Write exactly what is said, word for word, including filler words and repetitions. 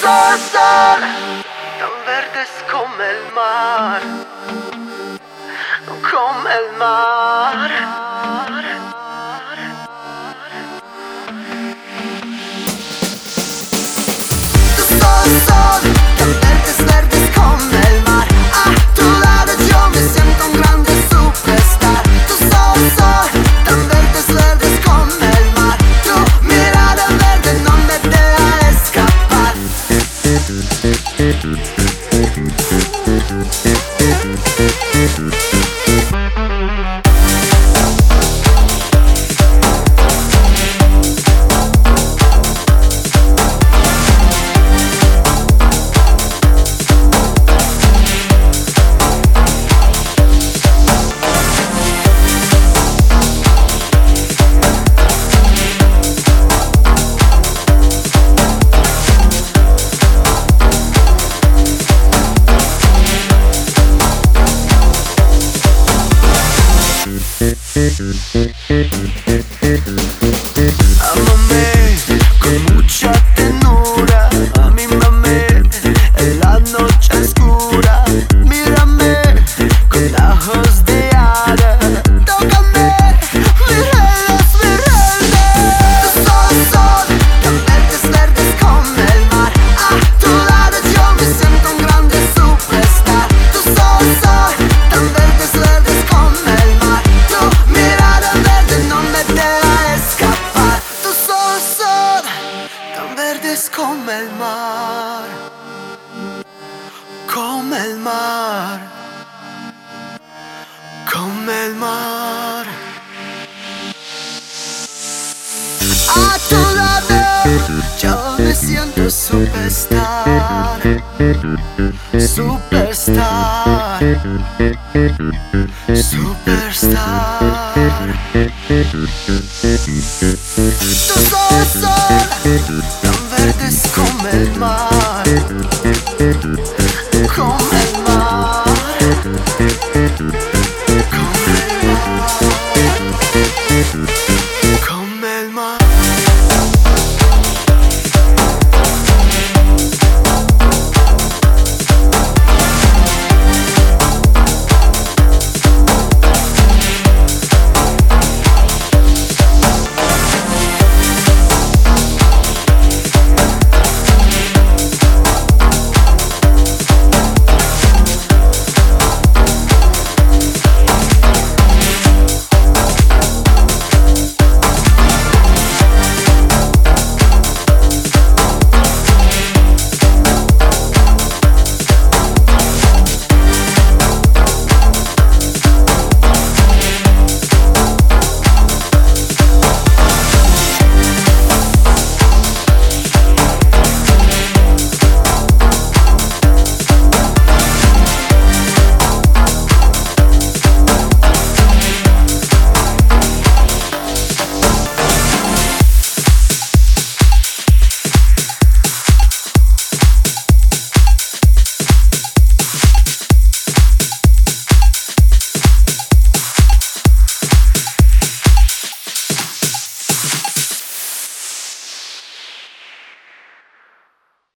sol, sol, tan verdes como el mar, como el mar. Tu sol, sol, tan verdes, verdes como el mar. A tu lado yo me siento un grande superstar. Tu sol, sol, tan verdes, verdes como el mar. Tu mirada verde no me deja escapar. Ámame con mucha ternura, mímame en la noche oscura. Mírame con ojos de hada, tócame mis redes, mis redes. Tu sol, sol, tan verdes, verdes como el mar. A tu lado yo me siento un grande superstar. Tu sol, sol, tan verdes, verdes como el mar. Tu mirada verde no me deja escapar. Tu sol, sol, tan verdes como el mar, como el mar, como el mar. A tu lado yo me siento superstar, superstar, superstar. Tu sol, sol, tan verdes como el mar, como el mar.